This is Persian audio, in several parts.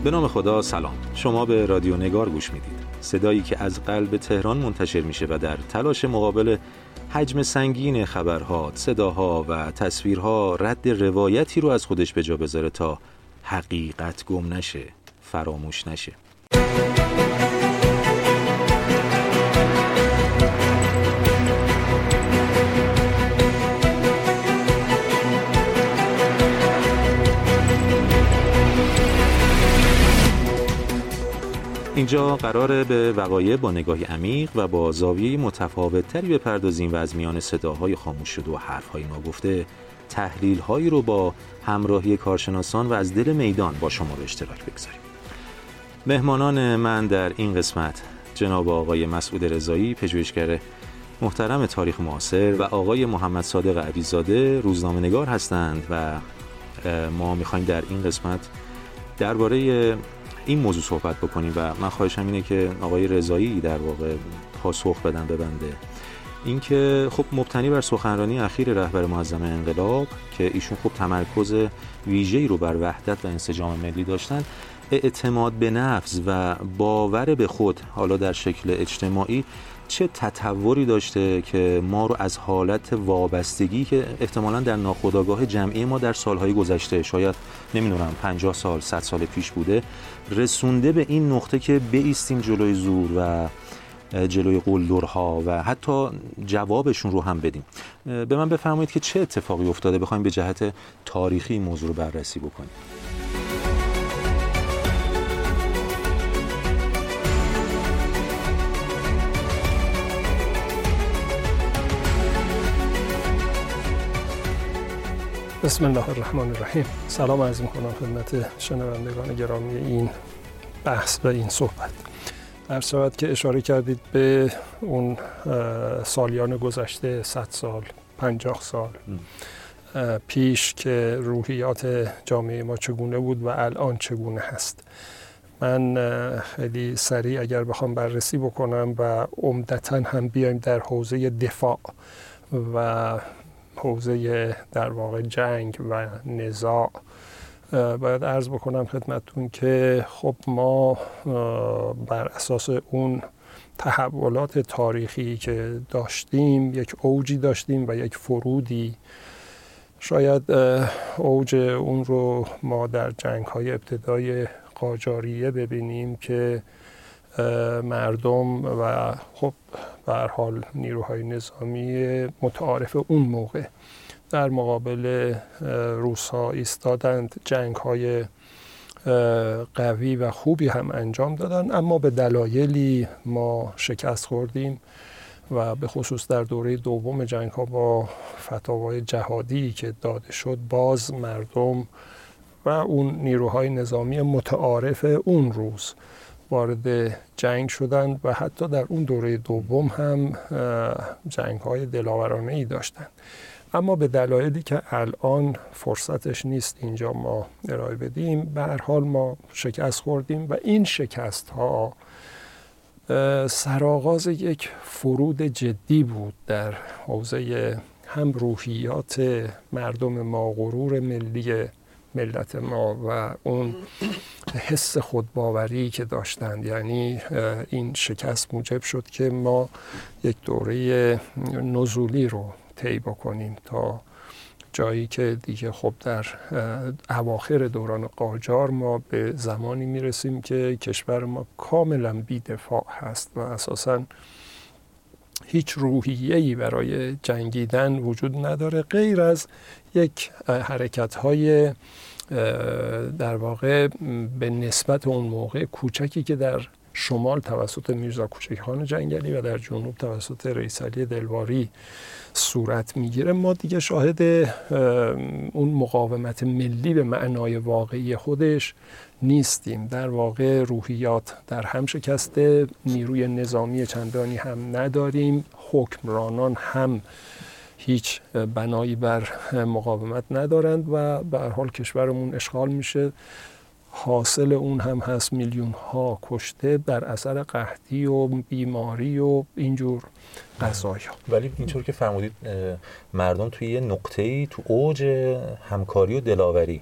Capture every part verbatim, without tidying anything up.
به نام خدا سلام. شما به رادیو نگار گوش میدید. صدایی که از قلب تهران منتشر میشه و در تلاش مقابل حجم سنگین خبرها، صداها و تصویرها رد روایتی رو از خودش به جا بذاره تا حقیقت گم نشه، فراموش نشه. اینجا قراره به وقایع با نگاهی عمیق و با زاویه متفاوت‌تری بپردازیم و از میان صداهای خاموش شده و حرف‌های ناگفته تحلیل‌هایی رو با همراهی کارشناسان و از دل میدان با شما به اشتراک بگذاریم. مهمانان من در این قسمت جناب آقای مسعود رضایی، پژوهشگر محترم تاریخ معاصر، و آقای محمد صادق عبیدزاده، روزنامه‌نگار هستند و ما می‌خوایم در این قسمت درباره این موضوع صحبت بکنیم و من خواهشم اینه که آقای رضایی در واقع پاسخ بدن به بنده. اینکه خب مبتنی بر سخنرانی اخیر رهبر معظم انقلاب که ایشون خب تمرکز ویژه‌ای رو بر وحدت و انسجام ملی داشتن، اعتماد به نفس و باور به خود حالا در شکل اجتماعی چه تطوری داشته که ما رو از حالت وابستگی که احتمالاً در ناخودآگاه جمعی ما در سالهای گذشته، شاید نمیدونم پنجاه سال، صد سال پیش بوده، رسونده به این نقطه که بایستیم جلوی زور و جلوی قلدرها و حتی جوابشون رو هم بدیم. به من بفرمایید که چه اتفاقی افتاده بخوایم به جهت تاریخی موضوع رو بررسی بکنیم. بسم الله الرحمن الرحیم. سلام عرض می‌کنم خدمت شنوندگان گرامی این بحث و این صحبت. در صورت که اشاره کردید به اون سالیان گذشته، صد سال، پنجاه سال پیش که روحیات جامعه ما چگونه بود و الان چگونه هست، من خیلی سریع اگر بخوام بررسی بکنم و عمدتاً هم بیایم در حوزه دفاع و حوزه در واقع جنگ و نزاع، باید عرض بکنم خدمتتون که خب ما بر اساس اون تحولات تاریخی که داشتیم یک اوجی داشتیم و یک فرودی. شاید اوج اون رو ما در جنگ‌های ابتدای قاجاریه ببینیم که مردم و خب به هر حال نیروهای نظامی متعارف اون موقع در مقابل روس‌ها ایستادند، جنگ‌های قوی و خوبی هم انجام دادن، اما به دلایلی ما شکست خوردیم و به خصوص در دوره دوم جنگ‌ها با فتاوای جهادی که داده شد، باز مردم و اون نیروهای نظامی متعارف اون روز وارد جنگ شدند و حتی در اون دوره دوم هم جنگ‌های دلاورانه‌ای داشتند. اما به دلایلی که الان فرصتش نیست اینجا ما ارائه بدیم، به هر حال ما شکست خوردیم و این شکست‌ها سرآغاز یک فرود جدی بود در حوزه هم روحیات مردم ما، غرور ملی ملت ما و اون حس خودباوری که داشتند. یعنی این شکست موجب شد که ما یک دوره نزولی رو طی بکنیم تا جایی که دیگه خب در اواخر دوران قاجار ما به زمانی میرسیم که کشور ما کاملا بی‌دفاع هست و اساساً هیچ روحیه‌ای برای جنگیدن وجود نداره غیر از یک حرکت‌های در واقع به نسبت اون موقع کوچکی که در شمال توسط میرزا کوچک خان جنگلی و در جنوب توسط رئیس علی دلواری صورت میگیره. ما دیگه شاهد اون مقاومت ملی به معنای واقعی خودش نیستیم. در واقع روحیات در هم شکسته، نیروی نظامی چندانی هم نداریم، حکمرانان هم هیچ بنایی بر مقاومت ندارند و به هر حال کشورمون اشغال میشه. حاصل اون هم هست میلیون ها کشته بر اثر قحطی و بیماری و اینجور قضایا. ولی اینطور که فرمودید مردم توی یه نقطه‌ای تو اوج همکاری و دلاوری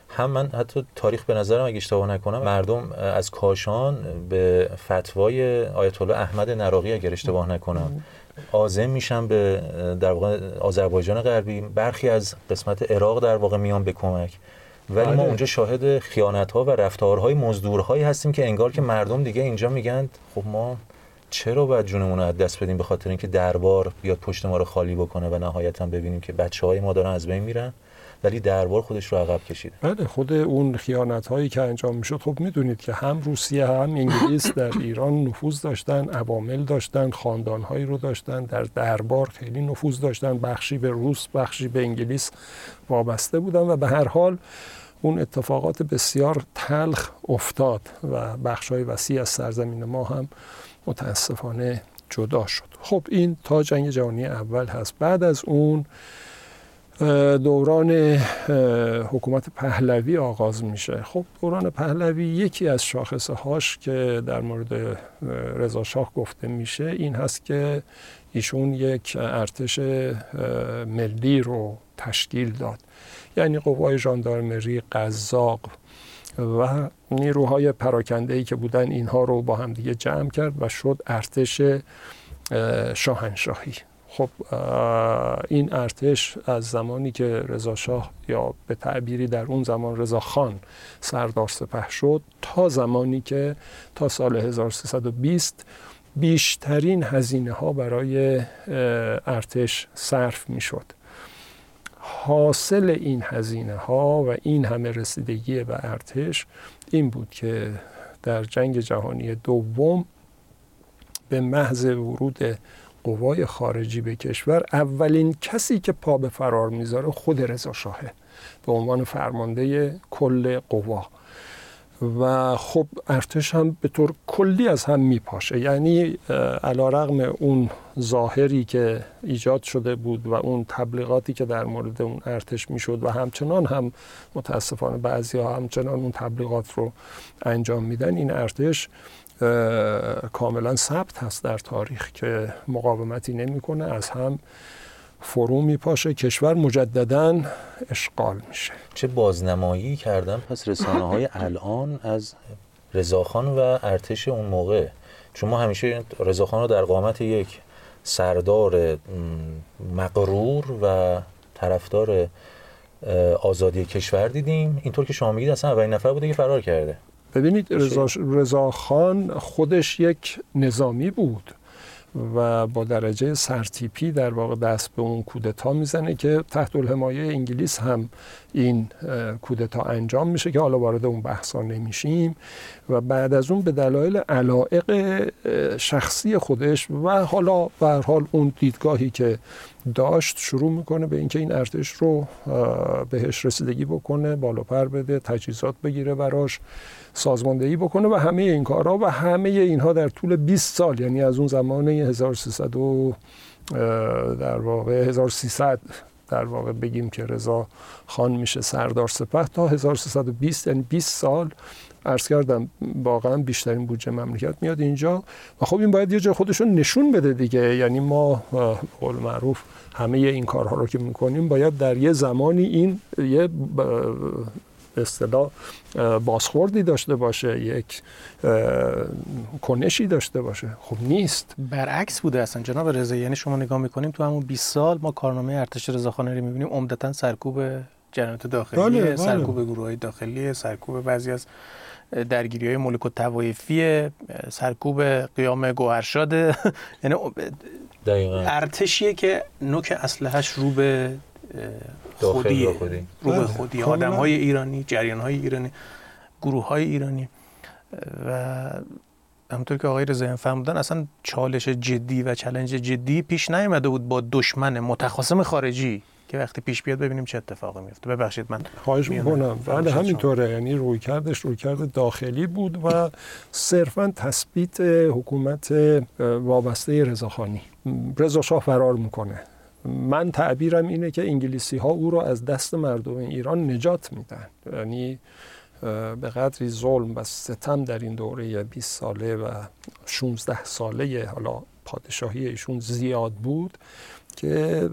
هم من حتی تاریخ به نظرم اگه اشتباه نکنم مردم از کاشان به فتوای آیت الله احمد نراقی اگر اشتباه نکنم عازم میشن به در واقع آذربایجان غربی، برخی از قسمت عراق در واقع میان به کمک، ولی ما اونجا شاهد خیانت‌ها و رفتارهای مزدورهایی هستیم که انگار که مردم دیگه اینجا میگن خب ما چرا باید جونمون رو از دست بدیم به خاطر اینکه دربار بیاد پشت ما رو خالی بکنه و نهایتاً ببینیم که بچه‌های ما دارن از بین میرن، ولی دربار خودش رو عقب کشیده. بله، خود اون خیانت‌هایی که انجام میشد، خب میدونید که هم روسیه هم انگلیس در ایران نفوذ داشتن، عوامل داشتن، خاندان‌هایی رو داشتن، در دربار خیلی نفوذ داشتن، بخشی به روس بخشی به انگلیس وابسته بودن و به هر حال اون اتفاقات بسیار تلخ افتاد و بخش‌های وسیع از سرزمین ما هم متاسفانه جدا شد. خب این تا جنگ جهانی اول هست. بعد از اون دوران حکومت پهلوی آغاز میشه. خب دوران پهلوی یکی از شاخصه هاش که در مورد رضا شاه گفته میشه این هست که ایشون یک ارتش ملی رو تشکیل داد، یعنی قوای ژاندارمری، قزاق و نیروهای پراکنده‌ای که بودن اینها رو با هم دیگه جمع کرد و شد ارتش شاهنشاهی. خب این ارتش از زمانی که رضا شاه یا به تعبیری در اون زمان رضا خان سردار سپه شد تا زمانی که تا سال هزار و سیصد و بیست بیشترین هزینه ها برای ارتش صرف می شد. حاصل این هزینه ها و این همه رسیدگی به ارتش این بود که در جنگ جهانی دوم به محض ورود قوای خارجی به کشور اولین کسی که پا به فرار میذاره خود رضا شاهه به عنوان فرمانده کل قوا و خب ارتش هم به طور کلی از هم میپاشه. یعنی علیرغم اون ظاهری که ایجاد شده بود و اون تبلیغاتی که در مورد اون ارتش میشد و همچنان هم متاسفانه بعضی‌ها همچنان اون تبلیغات رو انجام میدن، این ارتش کاملا ثبت هست در تاریخ که مقاومتی نمیکنه، از هم فرو میپاشه، کشور مجدداً اشغال میشه. چه بازنمایی کردن پس رسانه‌های الان از رضاخان و ارتش اون موقع؟ چون ما همیشه رضاخان رو در قامت یک سردار مغرور و طرفدار آزادی کشور دیدیم، اینطور که شما میگید اصلا اولین نفر بوده که فرار کرده. ببینید رضا رضا خان خودش یک نظامی بود و با درجه سرتیپی در واقع دست به اون کودتا میزنه که تحت الحمایه انگلیس هم این کودتا انجام میشه که حالا وارد اون بحثا نمیشیم و بعد از اون به دلایل علایق شخصی خودش و حالا به هر حال اون دیدگاهی که داشت شروع میکنه به اینکه این ارتش رو بهش رسیدگی بکنه، بالا پر بده، تجهیزات بگیره براش، سازماندهی بکنه و همه این کارها و همه اینها در طول بیست سال، یعنی از اون زمان هزار و سیصد در واقع هزار و سیصد در واقع بگیم که رضا خان میشه سردار سپه تا هزار و سیصد و بیست، یعنی بیست سال عرض کردم واقعا بیشترین بودجه مملکت میاد اینجا و خب این باید یه جای خودش رو نشون بده دیگه. یعنی ما قول معروف همه این کارها رو که میکنیم باید در یه زمانی این یه اصطلاح بازخوردی داشته باشه، یک کنشی داشته باشه. خب نیست، برعکس بوده اصلا جناب رضا. یعنی شما نگاه میکنیم تو همون بیست سال ما کارنامه ارتش رضاخان رو میبینیم عمدتاً سرکوب جنایات داخلی، بله، بله. سرکوب گروه‌های داخلی، سرکوب بعضی از درگیری‌های ملوک الطوایفی، سرکوب قیام گوهرشاد. یعنی ارتشیه که نوک اسلحه‌اش رو به خودی رو به خودی آدم‌های ایرانی، جریان‌های ایرانی، گروه‌های ایرانی و همونطور که آقای رضاییان فرمودن اصلا چالش جدی و چالش جدی پیش نیامده بود با دشمن متخاصم خارجی که وقتی پیش بیاد ببینیم چه اتفاقی میفته. ببخشید من خواهش میکنم. بله همینطوره، یعنی رویکردش رویکرد داخلی بود و صرفاً تثبیت حکومت وابسته رضاخانی. رضا شاه فرار میکنه. من تعبیرم اینه که انگلیسی ها او رو از دست مردم ایران نجات میدن. یعنی به قدری ظلم و ستم در این دوره بیست ساله و شانزده ساله حالا پادشاهی ایشون زیاد بود که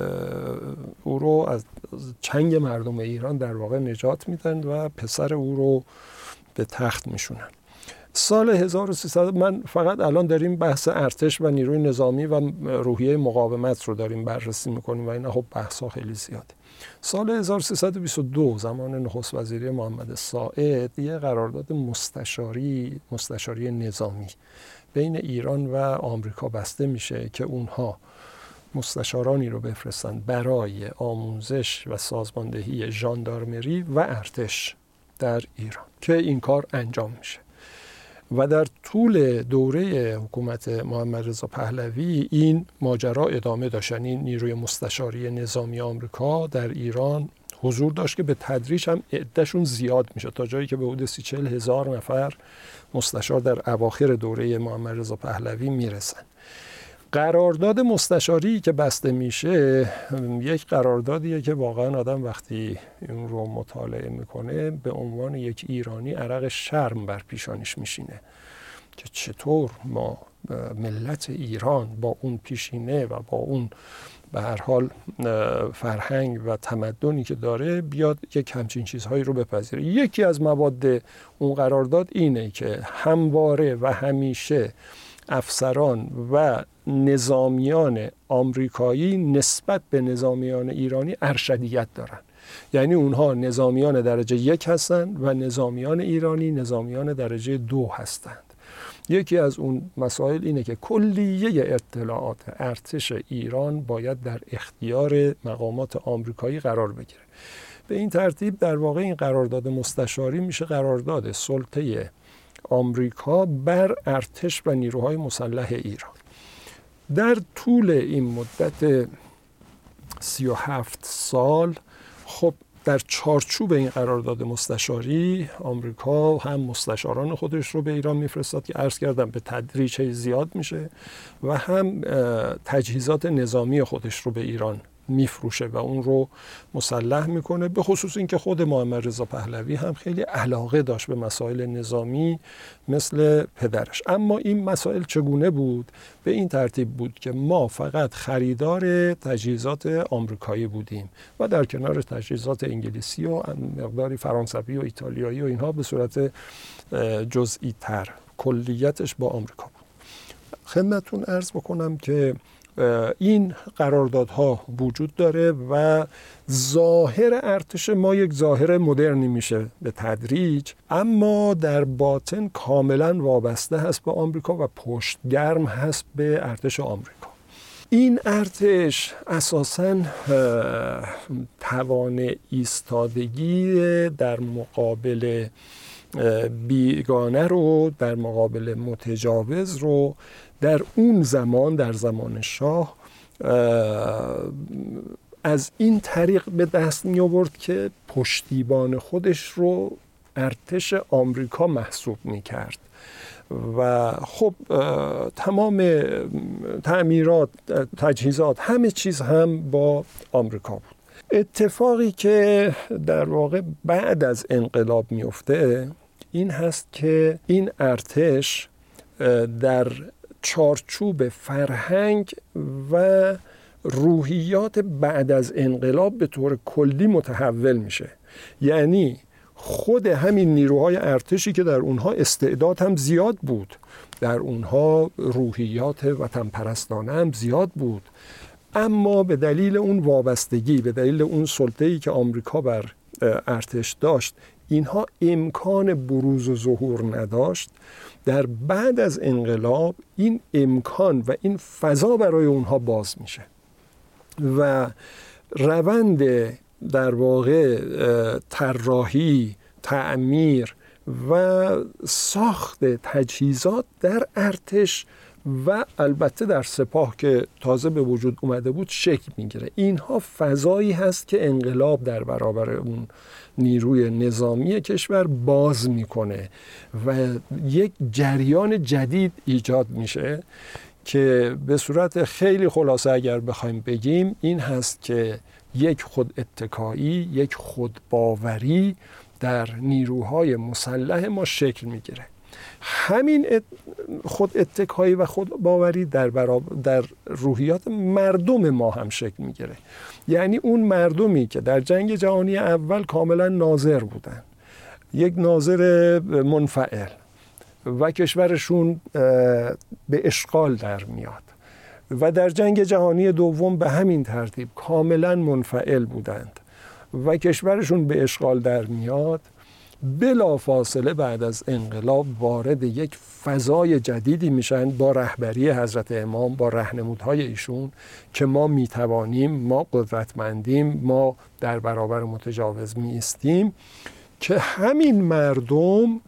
او رو از چنگ مردم ایران در واقع نجات میدن و پسر او رو به تخت میشونن. سال هزار و سیصد، من فقط الان داریم بحث ارتش و نیروی نظامی و روحیه مقاومت رو داریم بررسی میکنیم و اینا خب بحثا خیلی زیاده. سال هزار و سیصد و بیست و دو زمان نخست وزیری محمد ساعد یه قرارداد مستشاری مستشاری نظامی بین ایران و آمریکا بسته میشه که اونها مستشارانی رو بفرستن برای آموزش و سازماندهی ژاندارمری و ارتش در ایران که این کار انجام میشه. و در طول دوره حکومت محمد رضا پهلوی این ماجرا ادامه داشت. یعنی نیروی مستشاری نظامی آمریکا در ایران حضور داشت که به تدریج هم عدهشون زیاد میشه تا جایی که به حدود سی چهل هزار نفر مستشار در اواخر دوره محمد رضا پهلوی میرسن. قرارداد مستشاری که بسته میشه یک قراردادیه که واقعا آدم وقتی این رو مطالعه میکنه به عنوان یک ایرانی عرق شرم بر پیشانیش میشینه که چطور ما ملت ایران با اون پیشینه و با اون به هر حال فرهنگ و تمدنی که داره بیاد یک همچین چیزهایی رو بپذیره. یکی از مواد اون قرارداد اینه که همواره و همیشه افسران و نظامیان آمریکایی نسبت به نظامیان ایرانی ارشدیت دارن. یعنی اونها نظامیان درجه یک هستند و نظامیان ایرانی نظامیان درجه دو هستند. یکی از اون مسائل اینه که کلیه اطلاعات ارتش ایران باید در اختیار مقامات آمریکایی قرار بگیره. به این ترتیب در واقع این قرارداد مستشاری میشه قرارداد سلطه آمریکا بر ارتش و نیروهای مسلح ایران. در طول این مدت سی و هفت سال خب در چارچوب این قرارداد مستشاری آمریکا هم مستشاران خودش رو به ایران میفرستاد که عرض کردم به تدریج زیاد میشه و هم تجهیزات نظامی خودش رو به ایران میفروشه و اون رو مسلح میکنه. به خصوص اینکه خود محمد رضا پهلوی هم خیلی علاقه داشت به مسائل نظامی مثل پدرش. اما این مسائل چگونه بود؟ به این ترتیب بود که ما فقط خریدار تجهیزات آمریکایی بودیم و در کنار تجهیزات انگلیسی و مقداری فرانسوی و ایتالیایی و اینها به صورت جزئی تر، کلیتش با آمریکا بود. خدمتتون عرض بکنم که این قراردادها وجود داره و ظاهر ارتش ما یک ظاهر مدرنی میشه به تدریج، اما در باطن کاملا وابسته هست به آمریکا و پشتگرم هست به ارتش آمریکا. این ارتش اساساً توان ایستادگی در مقابل بیگانه رو، در مقابل متجاوز رو در اون زمان، در زمان شاه، از این طریق به دست می آورد که پشتیبان خودش رو ارتش آمریکا محسوب می کرد و خب تمام تعمیرات، تجهیزات، همه چیز هم با آمریکا بود. اتفاقی که در واقع بعد از انقلاب میفته این هست که این ارتش در چارچوب فرهنگ و روحیات بعد از انقلاب به طور کلی متحول میشه. یعنی خود همین نیروهای ارتشی که در اونها استعداد هم زیاد بود، در اونها روحیات وطن پرستانه هم زیاد بود، اما به دلیل اون وابستگی، به دلیل اون سلطه‌ای که آمریکا بر ارتش داشت، اینها امکان بروز و ظهور نداشت. در بعد از انقلاب این امکان و این فضا برای اونها باز میشه و روند در واقع طراحی، تعمیر و ساخت تجهیزات در ارتش و البته در سپاه که تازه به وجود اومده بود شکل میگیره. اینها فضایی هست که انقلاب در برابر اون نیروی نظامی کشور باز میکنه و یک جریان جدید ایجاد میشه که به صورت خیلی خلاصه اگر بخوایم بگیم این هست که یک خود اتکایی، یک خود باوری در نیروهای مسلح ما شکل میگیره. همین خود اتکایی و خود باوری در, در روحیات مردم ما هم شکل میگیره. یعنی اون مردمی که در جنگ جهانی اول کاملا ناظر بودن، یک ناظر منفعل و کشورشون به اشغال در میاد و در جنگ جهانی دوم به همین ترتیب کاملا منفعل بودند و کشورشون به اشغال در میاد، بلا فاصله بعد از انقلاب وارد یک فضای جدیدی میشن با رهبری حضرت امام، با راهنمودهای ایشون که ما میتوانیم، ما قدرتمندیم، ما در برابر متجاوز میستیم، که همین مردم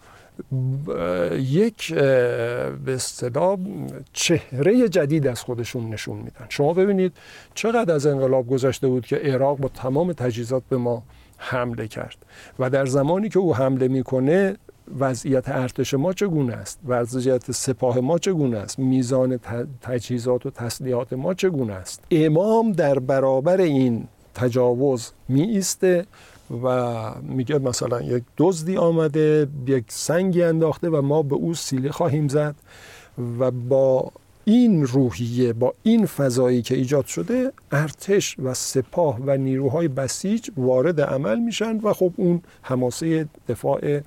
یک به اصطلاح چهره جدید از خودشون نشون میدن. شما ببینید چقدر از انقلاب گذشته بود که عراق با تمام تجهیزات به ما حمله کرد و در زمانی که او حمله میکنه وضعیت ارتش ما چگونه است، وضعیت سپاه ما چگونه است، میزان تجهیزات و تسلیحات ما چگونه است. امام در برابر این تجاوز می ایسته و میگه مثلا یک دزدی آمده یک سنگی انداخته و ما به او سیلی خواهیم زد و با این روحیه، با این فضایی که ایجاد شده، ارتش و سپاه و نیروهای بسیج وارد عمل میشن و خب اون حماسه دفاع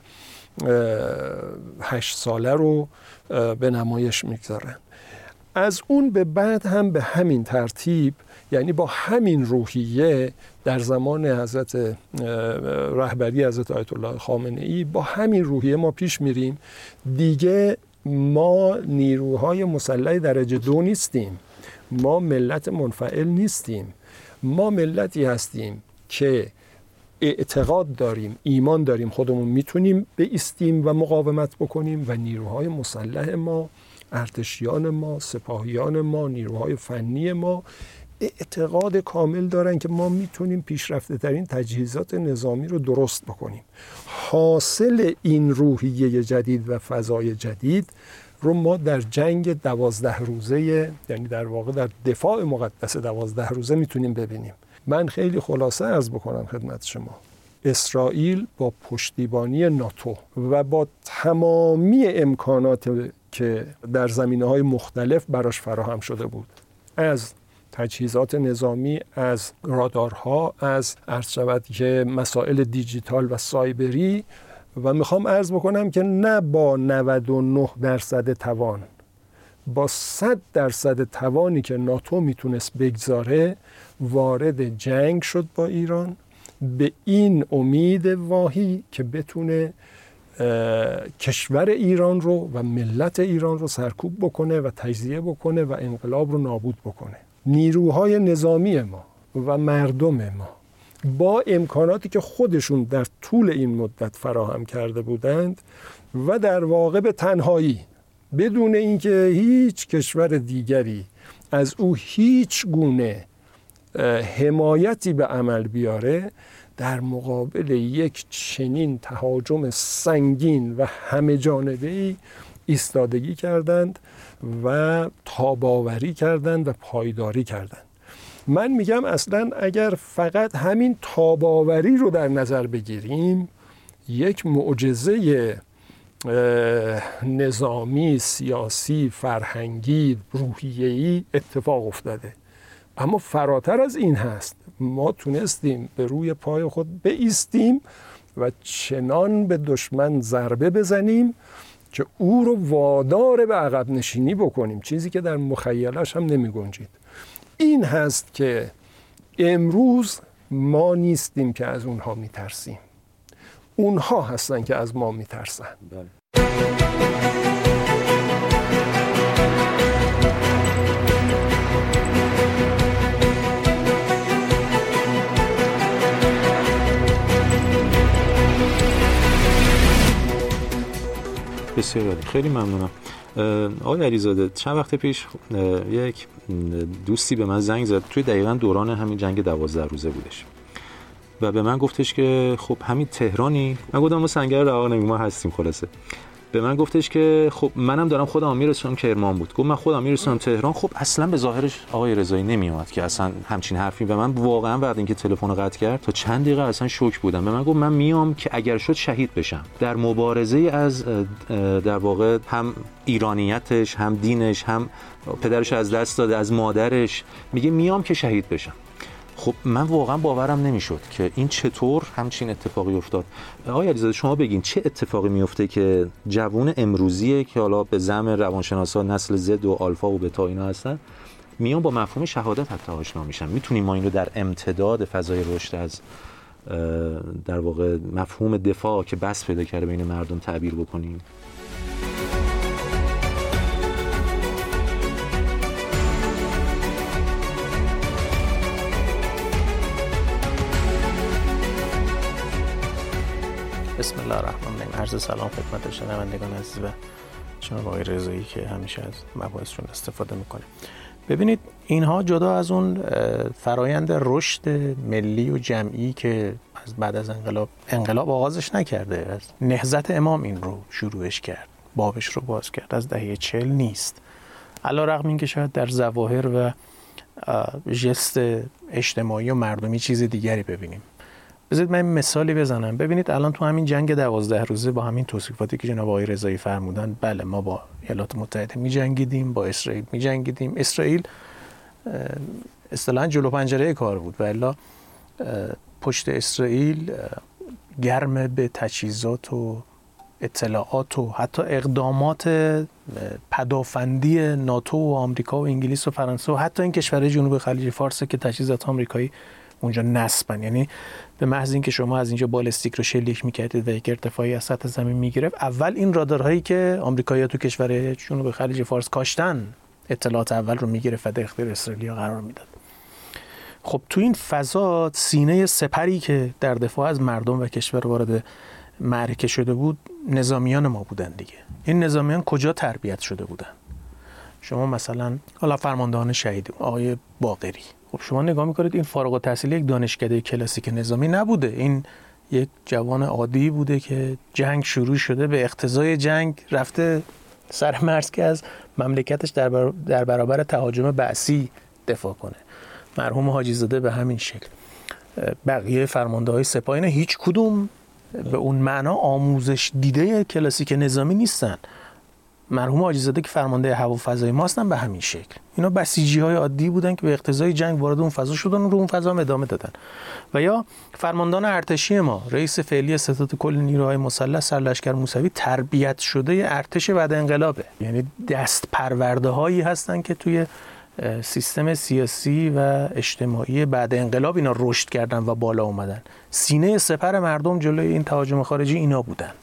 هشت ساله رو به نمایش میگذارن. از اون به بعد هم به همین ترتیب، یعنی با همین روحیه در زمان حضرت رهبری حضرت آیت الله خامنه ای، با همین روحیه ما پیش میریم. دیگه ما نیروهای مسلح درجه دو نیستیم، ما ملت منفعل نیستیم، ما ملتی هستیم که اعتقاد داریم، ایمان داریم خودمون میتونیم بایستیم و مقاومت بکنیم و نیروهای مسلح ما، ارتشیان ما، سپاهیان ما، نیروهای فنی ما اعتقاد کامل دارن که ما میتونیم پیشرفته ترین تجهیزات نظامی رو درست بکنیم. حاصل این روحیه جدید و فضای جدید رو ما در جنگ دوازده روزه، یعنی در واقع در دفاع مقدس دوازده روزه میتونیم ببینیم. من خیلی خلاصه عرض بکنم خدمت شما. اسرائیل با پشتیبانی ناتو و با تمامی امکانات که در زمینه‌های مختلف براش فراهم شده بود، از تجهیزات نظامی، از رادارها، از عرض شود که مسائل دیجیتال و سایبری، و میخوام عرض بکنم که نه با نود و نه درصد توان، با صد درصد توانی که ناتو میتونست بگذاره وارد جنگ شد با ایران، به این امید واهی که بتونه کشور ایران رو و ملت ایران رو سرکوب بکنه و تجزیه بکنه و انقلاب رو نابود بکنه. نیروهای نظامی ما و مردم ما با امکاناتی که خودشون در طول این مدت فراهم کرده بودند و در واقع به تنهایی، بدون اینکه هیچ کشور دیگری از او هیچ گونه حمایتی به عمل بیاره، در مقابل یک چنین تهاجم سنگین و همه جانبه‌ای ایستادگی کردند و تاباوری کردند و پایداری کردند. من میگم اصلا اگر فقط همین تاباوری رو در نظر بگیریم، یک معجزه نظامی، سیاسی، فرهنگی، روحیه‌ای اتفاق افتاده. اما فراتر از این هست، ما تونستیم به روی پای خود بایستیم و چنان به دشمن ضربه بزنیم که او رو وادار به عقب نشینی بکنیم، چیزی که در مخیلش هم نمی گنجید. این هست که امروز ما نیستیم که از اونها می ترسیم، اونها هستن که از ما می ترسن. بسیار عالی، خیلی ممنونم. آقای علیزاده، چند وقت پیش یک دوستی به من زنگ زد، توی دقیقاً دوران همین جنگ دوازده روزه بودش و به من گفتش که خب همین تهرانی. من گفتم ما سنگر رها نمی، ما هستیم. خلاصه به من گفتش که خب منم دارم خودم میرسونم کرمان بود. گفت من خودم میرسونم تهران. خب اصلا به ظاهرش آقای رضایی نمیومد که اصلا همچین حرفی. و من واقعا بعد اینکه تلفن رو قطع کرد تا چند دقیقه اصلا شوک بودم. به من گفت من میام که اگر شد شهید بشم در مبارزه از در واقع هم ایرانیتش، هم دینش، هم پدرش از دست داده، از مادرش. میگه میام که شهید بشم. خب من واقعا باورم نمیشد که این چطور همچین اتفاقی افتاد. آقای علیزاده شما بگین چه اتفاقی میفته که جوون امروزیه که حالا به زعم روانشناسا نسل زد و آلفا و بتا اینا هستن میان با مفهوم شهادت حتی آشنا میشن؟ میتونیم ما این رو در امتداد فضای رشد از در واقع مفهوم دفاع که بس پیدا کرده بین مردم تعبیر بکنیم؟ بسم الله الرحمن الرحیم. عرض سلام خدمت شنوندگان عزیز و جناب آقای رضایی که همیشه از مباحثشون استفاده میکنه. ببینید اینها جدا از اون فرایند رشد ملی و جمعی که از بعد از انقلاب انقلاب آغازش نکرده، از نهضت امام این رو شروعش کرد، بابش رو باز کرد، از دهه چهل نیست. علی‌رغم اینکه شاید در ظواهر و ژست اجتماعی و مردمی چیز دیگری ببینیم. بذارید من مثالی بزنم. ببینید الان تو همین جنگ دوازده روزه با همین توصیفاتی که جناب آقای رضایی فرمودن، بله ما با ایالات متحده می جنگیدیم، با اسرائیل می جنگیدیم. اسرائیل اصطلاحاً جلو پنجره کار بود و الا پشت اسرائیل گرم به تجهیزات و اطلاعات و حتی اقدامات پدافندی ناتو و آمریکا و انگلیس و فرانسه و حتی این کشورهای جنوب خلیج فارس که تجهیزات آمریکایی اونجا نصبن. یعنی به محض اینکه شما از اینجا بالستیک رو شلیک می‌کردید و یک ارتفاعی از سطح زمین می‌گرفت، اول این رادارهایی که آمریکایی‌ها تو کشور جنوب خلیج فارس کاشتن اطلاعات اول رو می‌گرفت و در اختیار اسرائیلیا قرار میداد. خب تو این فضا سینه سپری که در دفاع از مردم و کشور وارد معرکه شده بود نظامیان ما بودن دیگه. این نظامیان کجا تربیت شده بودن؟ شما مثلا حالا فرماندهان شهید آقای باقری، خب شما نگاه میکنید این فارغ التحصیل یک دانشکده کلاسیک نظامی نبوده. این یک جوان عادی بوده که جنگ شروع شده، به اقتضای جنگ رفته سر مرز که از مملکتش در, بر... در برابر تهاجم بعثی دفاع کنه. مرحوم حاجی زاده به همین شکل. بقیه فرمانده‌های سپاه اینا هیچ کدوم به اون معنا آموزش دیده کلاسیک نظامی نیستن. مرحوم حاجی زاده که فرمانده هوافضای ما هستن به همین شکل. اینا بسیجی‌های عادی بودن که به اقتضای جنگ وارد اون فضا شدن و رو اون فضا ادامه دادن. و یا فرماندهان ارتشی ما، رئیس فعلی ستاد کل نیروهای مسلح سرلشکر موسوی تربیت شده ارتش بعد انقلابه. یعنی دست پرورده‌هایی هستن که توی سیستم سیاسی و اجتماعی بعد انقلاب اینا رشد کردن و بالا اومدن. سینه سپر مردم جلوی این تهاجم خارجی اینا بودن.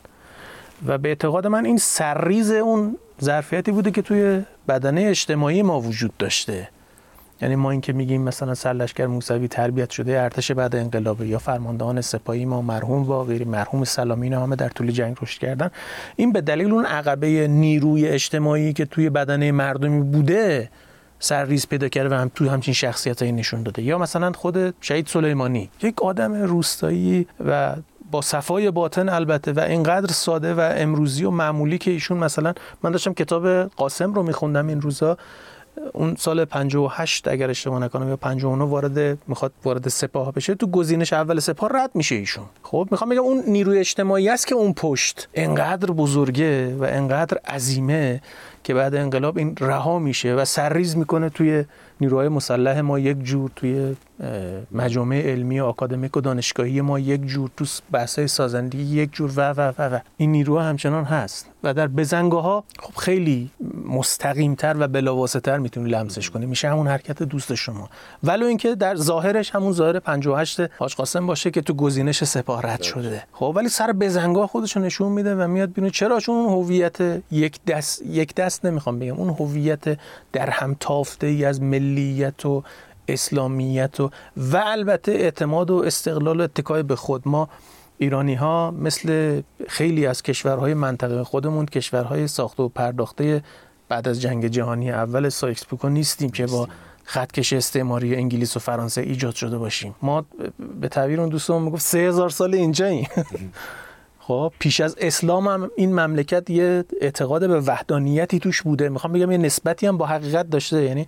و به اعتقاد من این سرریز اون ظرفیتی بوده که توی بدنه اجتماعی ما وجود داشته. یعنی ما این که میگیم مثلا سرلشکر موسوی تربیت شده ارتش بعد انقلاب، یا فرماندهان سپاهی ما مرحوم باقری، مرحوم سلامی اینا همه در طول جنگ رشد کردن، این به دلیل اون عقبه نیروی اجتماعی که توی بدنه مردمی بوده سرریز پیدا کرده و هم توی همچین شخصیتایی نشون داده. یا مثلا خود شهید سلیمانی، یک آدم روستایی و با صفای باطن البته و اینقدر ساده و امروزی و معمولی که ایشون مثلا من داشتم کتاب قاسم رو میخوندم این روزا، اون سال پنجاه و هشت اگر اشتباه نکنم یا پنجاه و نه وارد میخواد وارد سپاه بشه، تو گزینش اول سپاه رد میشه ایشون. خب میخوام بگم اون نیروی اجتماعی است که اون پشت اینقدر بزرگه و اینقدر عظیمه که بعد انقلاب این رها میشه و سرریز میکنه توی نیروهای مسلح ما یک جور، توی مجامع علمی و آکادمیک و دانشگاهی ما یک جور، تو بحث‌های سازندگی یک جور و و و و این نیروها همچنان هست و در بزنگاه‌ها خب خیلی مستقیم‌تر و بلاواسطه‌تر میتونی لمسش کنی، میشه همون حرکت دوست شما، ولو اینکه در ظاهرش همون ظاهر پنجاه و هشت حاج قاسم باشه که تو گزینش سپاه رد شده. خب ولی سر بزنگاه خودش رو نشون میده و میاد ببینید چرا، چون اون هویت یک دست یک دست نمیخوام بگم، اون هویت در هم تافته ای از ملیت و اسلامیت و و البته اعتماد و استقلال و اتکای به خود. ما ایرانی ها مثل خیلی از کشورهای منطقه خودمون، کشورهای ساخته و پرداخته بعد از جنگ جهانی اول سایکس پیکو نیستیم که با خطکش استعماری انگلیس و فرانسه ایجاد شده باشیم. ما به تعبیر اون دوستمون میگفت سه هزار سال اینجاییم. خب پیش از اسلام هم این مملکت یه اعتقاد به وحدانیتی توش بوده، میخوام بگم یه نسبتی هم با حقیقت داشته. یعنی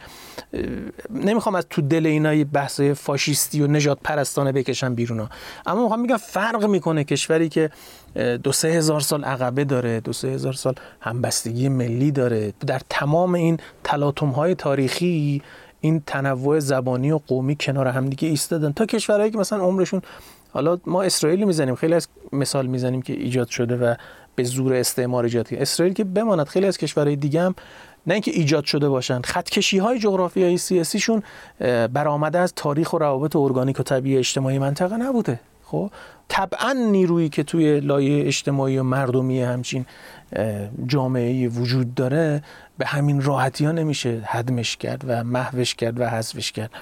نمیخوام از تو دل اینا بحث فاشیستی و نژاد پرستانه بکشم بیرون ها، اما میخوام بگم فرق میکنه کشوری که دو سه هزار سال عقبه داره، دو سه هزار سال همبستگی ملی داره، در تمام این تلاطم‌های تاریخی این تنوع زبانی و قومی کنار هم دیگه ایستادن، تا کشورهایی که مثلا عمرشون، حالا ما اسرائیل میزنیم، خیلی از مثال میزنیم که ایجاد شده و به زور استعمار ایجاد کرده، اسرائیل که بماند، خیلی از کشورهای دیگه هم نه اینکه ایجاد شده باشن، خطکشی‌های جغرافیایی سیاسیشون برآمده از تاریخ و روابط ارگانیک و طبیعی اجتماعی منطقه نبوده. خب طبعا نیرویی که توی لایه اجتماعی و مردمی همچین جامعه‌ای وجود داره به همین راحتی ها نمیشه هدمش کرد و محوش کرد و حذفش کرد.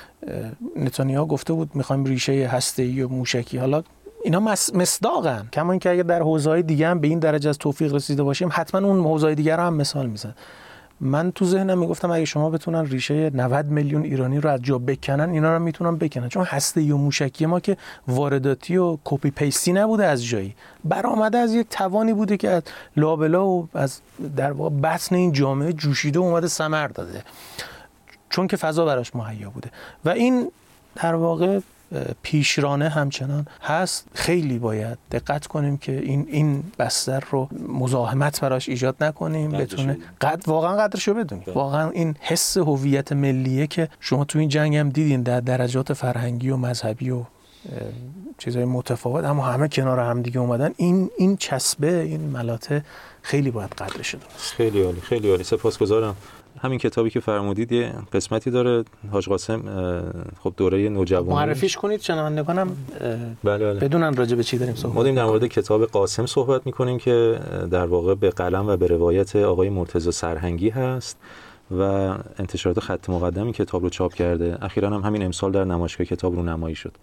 نتانیاهو گفته بود میخوایم ریشه هسته‌ای و موشکی، حالا اینا مصداقن، کما اینکه اگه در حوزه‌های دیگه هم به این درجه از توفیق رسیده باشیم حتما اون حوزه‌های دیگه رو هم مثال میزنن. من تو ذهنم میگفتم اگه شما بتونن ریشه نود میلیون ایرانی رو از جا بکنن، اینا رو میتونن بکنن، چون هسته‌ای و موشکی ما که وارداتی و کپی پیستی نبوده از جایی، برآمده از یک توانی بوده که از لابلا و از در واقع بطن این جامعه جوشیده و اومده ثمر داده، چون که فضا براش مهیا بوده و این در واقع پیشرانه همچنان هست. خیلی باید دقت کنیم که این این بستر رو مزاحمت براش ایجاد نکنیم، بتونه قد واقعا قدرشو بدونیم. واقعا این حس هویت ملیه که شما تو این جنگ هم دیدین در درجات فرهنگی و مذهبی و چیزای متفاوت، اما همه کنار هم دیگه اومدن، این این چسبه، این ملاته خیلی باید قدرش دونست. خیلی عالی، خیلی عالی، سپاسگزارم. همین کتابی که فرمودید یه قسمتی داره حاج قاسم، خب دوره نوجوانی معرفیش کنید شنوندگانم بله بله. بدونن راجع به چی داریم صحبت. ما داریم در مورد کتاب قاسم صحبت می‌کنیم که در واقع به قلم و به روایت آقای مرتضی سرهنگی هست و انتشارات خط مقدم این کتاب رو چاپ کرده. اخیراً هم همین امسال در نمایشگاه کتاب رو نمایی شد.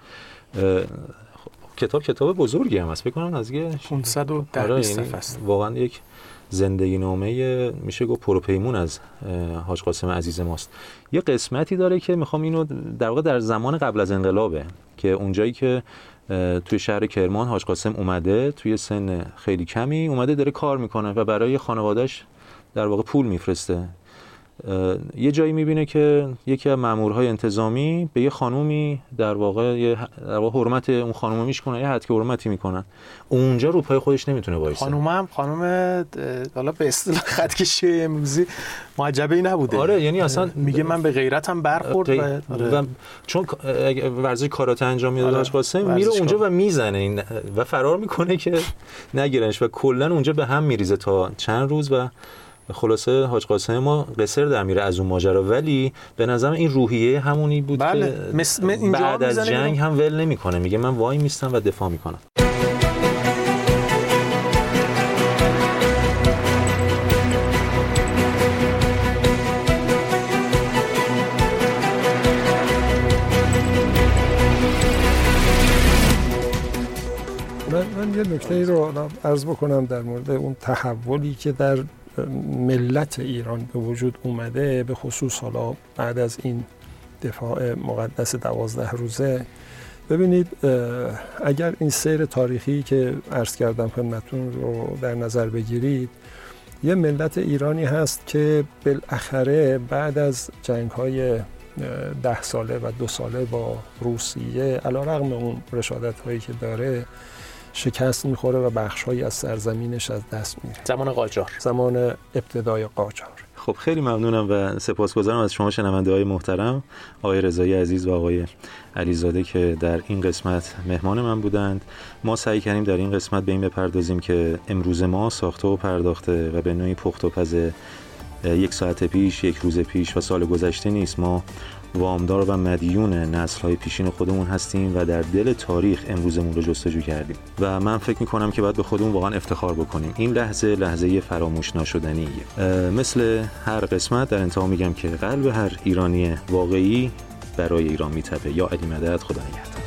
کتاب کتاب بزرگی هم است، فکر کنم نزدیک پانصد و ده صفحه است. واقعاً یک زندگی نامه میشه گفت پروپیمون از حاج قاسم عزیز ماست. یه قسمتی داره که میخوام اینو در واقع در زمان قبل از انقلابه که اونجایی که توی شهر کرمان حاج قاسم اومده، توی سن خیلی کمی اومده داره کار میکنه و برای خانواده‌اش در واقع پول میفرسته. یه جایی میبینه که یکی از مامورهای انتظامی به یه خانومی در واقع یه در واقع حرمت اون خانومو میشکنه، یه حد که حرمتی میکنن، اونجا رو پای خودش نمیتونه وایسه. خانوم هم خانم حالا به اصطلاح خطکشی امروزی معجبه‌ای نبوده. آره یعنی اصلا میگه من به غیرتم برخورد غی... و, آره. و چون ورزش کاراته انجام میداد حاج قاسم، میره اونجا و میزنه این و فرار میکنه که نگیرنش و کلا اونجا به هم میریزه تا چند روز و خلاصه حاج قاسم ما قصر در میره از اون ماجرا. ولی به نظرم این روحیه همونی بود بله. که مس... بعد از جنگ هم ول نمیکنه، میگه من وای میستم و دفاع میکنم. من, من یه نکته رو عرض بکنم در مورد اون تحولی که در ملت ایران به وجود اومده، به خصوص حالا بعد از این دفاع مقدس دوازده روزه. ببینید اگر این سیر تاریخی که عرض کردم خدمتتون رو در نظر بگیرید، یه ملت ایرانی هست که بالاخره بعد از جنگ‌های ده ساله و دو ساله با روسیه، علیرغم اون رشادت‌هایی که داره، شکست میخوره و بخش‌هایی از سرزمینش از دست میره. زمان قاجار، زمان ابتدای قاجار. خب خیلی ممنونم و سپاسگزارم از شما شنونده‌های محترم، آقای رضایی عزیز و آقای علیزاده که در این قسمت مهمان من بودند. ما سعی کردیم در این قسمت به این بپردازیم که امروز ما ساخته و پرداخته و به نوعی پخت و پز یک ساعت پیش، یک روز پیش و سال گذشته نیست. ما وامدار و مدیون نسل‌های پیشین خودمون هستیم و در دل تاریخ امروزمون رو جستجو کردیم و من فکر می‌کنم که باید به خودمون واقعا افتخار بکنیم. این لحظه لحظه فراموش ناشدنیه. مثل هر قسمت در انتها میگم که قلب هر ایرانی واقعی برای ایران میتپه. یا علی مدد، خدا نگهدار.